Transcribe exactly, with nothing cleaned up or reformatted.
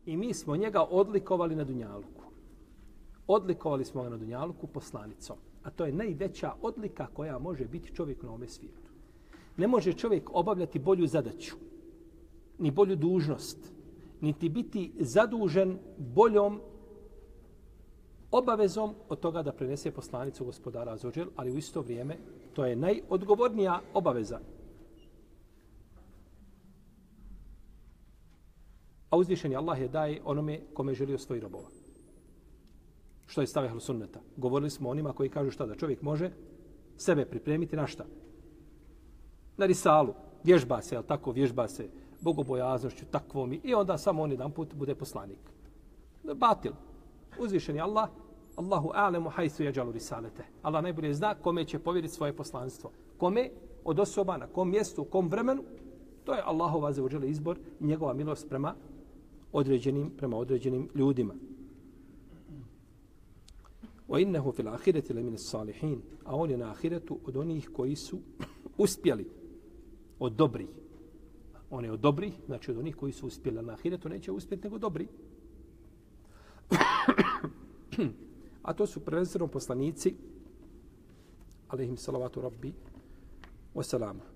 I mi smo njega odlikovali na dunjaluku. Odlikovali smo ga na dunjaluku poslanicom. A to je najveća odlika koja može biti čovjek na ovome svijetu. Ne može čovjek obavljati bolju zadaću, ni bolju dužnost, niti biti zadužen boljom obavezom od toga da prenese poslanicu gospodara Azuđel, ali u isto vrijeme to je najodgovornija obaveza. A uzvišeni Allah je daje onome kome želi svoji robova. Što je stav ehlu sunneta? Govorili smo onima koji kažu šta da čovjek može sebe pripremiti na šta? Na risalu. Vježba se, ali tako vježba se bogobojaznošću, takvom i onda samo on jedan put bude poslanik. Batil. Uzvišeni Allah, Allahu a'lemu hajsu yađalu risalete. Allah najbolje zna kome će povjeriti svoje poslanstvo. Kome od osoba, na kom mjestu, u kom vremenu, to je Allahova azza izbor i njegova milost prema određenim, prema određenim ljudima. Wa innahu fil ahireti lamina salihin, a on je na ahiretu od onih koji su uspjeli, od dobrih. On je od dobrih, znači od onih koji su uspjeli, na ahiretu neće uspjeti nego dobri. A to su prvenstveno poslanici, alejhim salavatu rabbi wa salama.